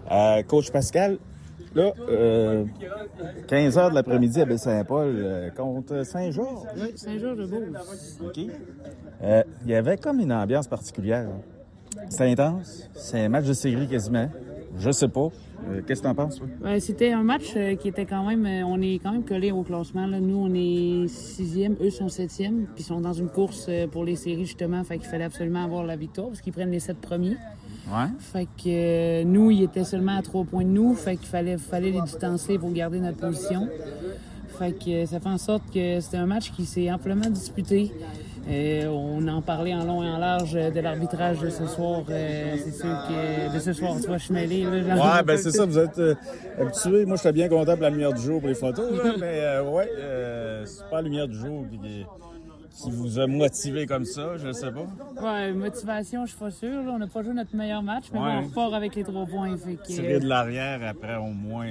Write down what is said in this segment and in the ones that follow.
Coach Pascal, là, 15 h de l'après-midi à Baie-Saint-Paul contre Saint-Georges. Oui, Saint-Georges-de-Beauce. OK. Il y avait comme une ambiance particulière. C'est intense. C'est un match de série quasiment. Je sais pas. Qu'est-ce que t'en penses, toi? C'était un match qui était quand même... on est quand même collés au classement. Là. Nous, on est 6e, eux sont 7e. Puis ils sont dans une course pour les séries, justement. Fait qu'il fallait absolument avoir la victoire parce qu'ils prennent les 7 premiers. Ouais. Fait que nous, ils étaient seulement à 3 points de nous. Fait qu'il fallait les distancer pour garder notre position. Fait que ça fait en sorte que c'était un match qui s'est amplement disputé. On en parlait en long et en large de l'arbitrage de ce soir. C'est sûr que de ce soir, tu vois, je suis mêlé. Ouais, ben c'est ça, vous êtes habitués. Moi, j'étais bien content pour la lumière du jour pour les photos, là, mais c'est pas la lumière du jour qui vous a motivé comme ça, je sais pas. Ouais, motivation, je suis pas sûr. Là. On n'a pas joué notre meilleur match, mais on repart avec les 3 points. Tirer de l'arrière après au moins...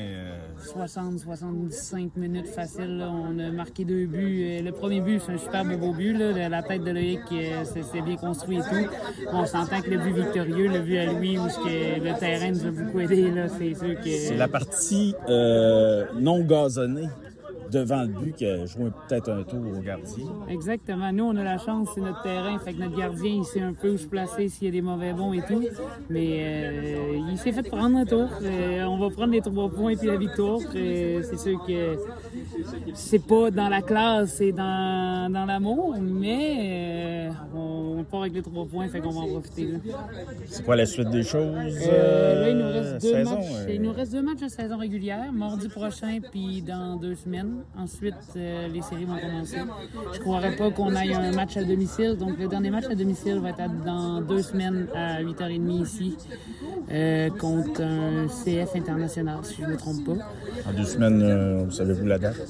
60-75 minutes facile. Là. On a marqué 2 buts. Le premier but, c'est un superbe beau but. Là. La tête de Loïc, c'est bien construit et tout. On s'entend que le but victorieux, le but à Louis, où le terrain nous a beaucoup aidé, là, c'est sûr que... C'est la partie non gazonnée devant le but qui a joué peut-être un tour au gardien. Exactement. Nous, on a la chance, c'est notre terrain. Fait que notre gardien, il sait un peu où se placer s'il y a des mauvais bons et tout. Mais il s'est fait prendre un tour. On va prendre les 3 points puis la victoire. C'est sûr que c'est pas dans la classe, c'est dans l'amour. Mais on part avec les 3 points, fait qu'on va en profiter. Là. C'est quoi la suite des choses? Là, il nous reste 2 matchs. Il nous reste 2 matchs de saison régulière, mardi prochain puis dans 2 semaines. Ensuite, les séries vont commencer. Je ne croirais pas qu'on aille un match à domicile. Donc, le dernier match à domicile va être dans 2 semaines à 8h30 ici contre un CF international, si je ne me trompe pas. En 2 semaines, savez-vous la date?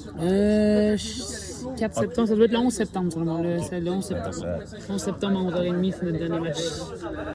4 septembre, ça doit être le 11 septembre. C'est le 11 septembre. 11 septembre à 11h30, c'est notre dernier match.